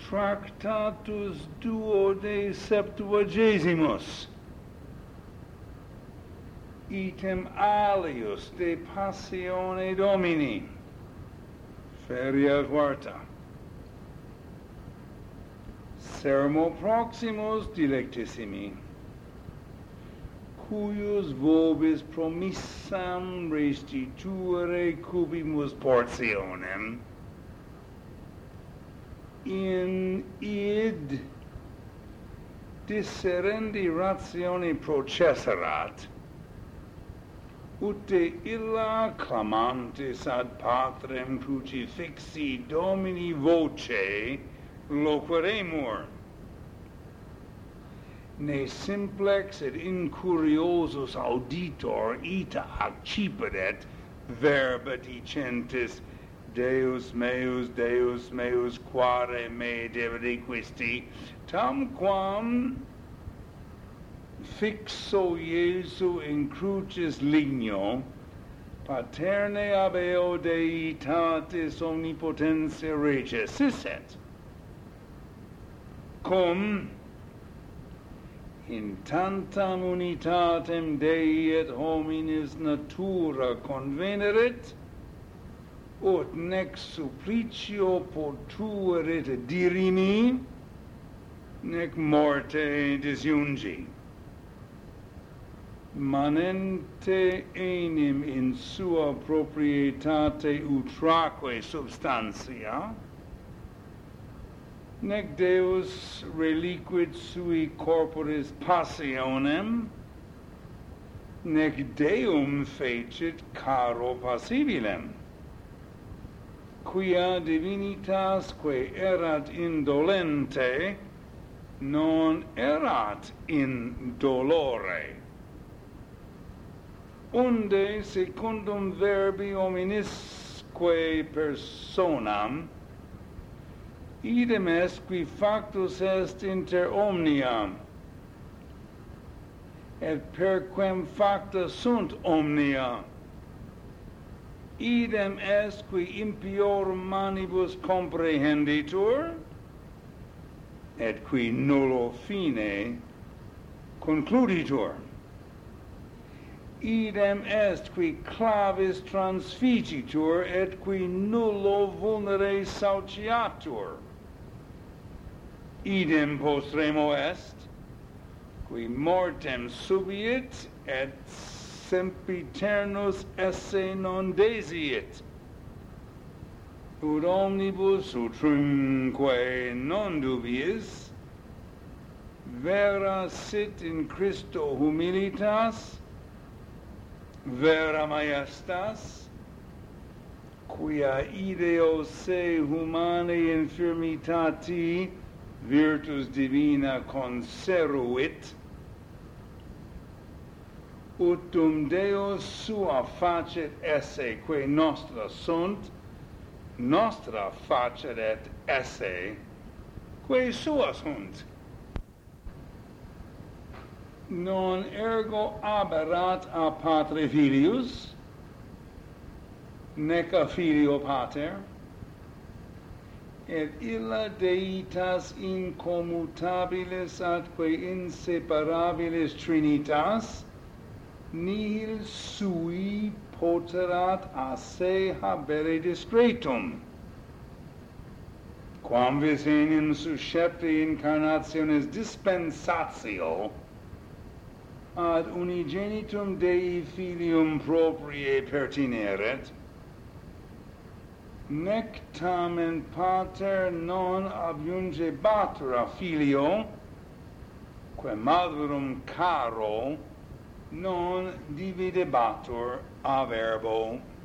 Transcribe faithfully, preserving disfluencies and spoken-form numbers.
Tractatus duo de septuagesimus, item alius de passione Domini, feria quarta. Sermo proximus dilectissimi, cuius vobis promissam restituere cubimus portionem, in id disserendi ratione processerat, ut illa clamantis ad patrem crucifixi Domini voce loqueremur. Ne simplex et incuriosus auditor ita accipedet verba dicentis Deus meus, Deus meus, quare me deveriquisti, tam quam fixo Iesu in crucis ligno, paterne abeo deitatis omnipotentia reges sisset, cum in tantam unitatem Dei et hominis natura convenerit, ut nec supplicio potuerit dirimi, nec morte disjungi. Manente enim in sua proprietate utraque substantia, nec Deus reliquit sui corporis passionem, nec Deum fecit caro passibilem, quia divinitas quae erat indolente, non erat in dolore. Unde secundum verbi hominisque personam, idem est qui factus est inter omnia, et perquem facta sunt omnia, idem est qui impiorum manibus comprehenditur, et qui nullo fine concluditur. Idem est qui clavis transficitur, et qui nullo vulnere sauciatur. Idem postremo est, qui mortem subiit, et sempiternus esse non desiit, ut omnibus utrumque non dubiis, vera sit in Christo humilitas, vera majestas, quia ideo se humanae infirmitati virtus divina conseruit, ut dum Deus sua facet esse quae nostra sunt, nostra facet et esse quae sua sunt. Non ergo aberat a patre filius, nec a filio pater, et illa deitas incommutabilis atque inseparabilis trinitas, nihil sui poterat a se habere discretum. Quam vis enim suscepti incarnationis dispensatio ad unigenitum Dei filium proprie pertineret, nec tamen pater non abjungebatur a filio, quem madurum caro non dividebatur a verbo.